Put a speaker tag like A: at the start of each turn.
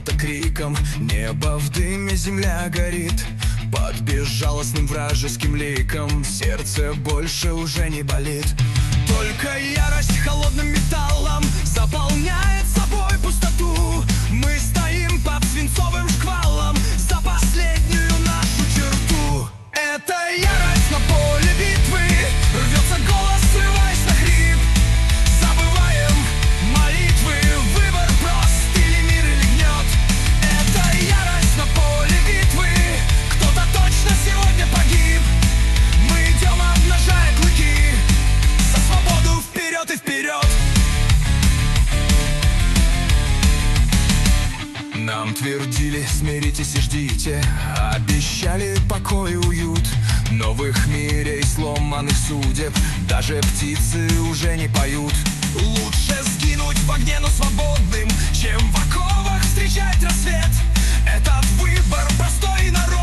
A: фронта криком. Небо в дыме, земля горит под безжалостным вражеским ликом. Сердце больше уже не болит, только ярость холодным металлом заполняет собой пустоту. Мы стоим под свинцовым шквалом за последнюю нашу черту. Это ярость на поле битвы, рвется голос, срываясь на хрип. Забываем молитвы, выбор прост: или мир, или гнет. Это ярость на поле битвы, кто-то точно сегодня погиб. Мы идем, обнажая клыки, за свободу вперед и вперед. Нам твердили: смиритесь и ждите, обещали покой и уют. Новых мирей, сломанных судеб, даже птицы уже не поют. Лучше сгинуть в огне, но свободным, чем в оковах встречать рассвет. Этот выбор простой и народ.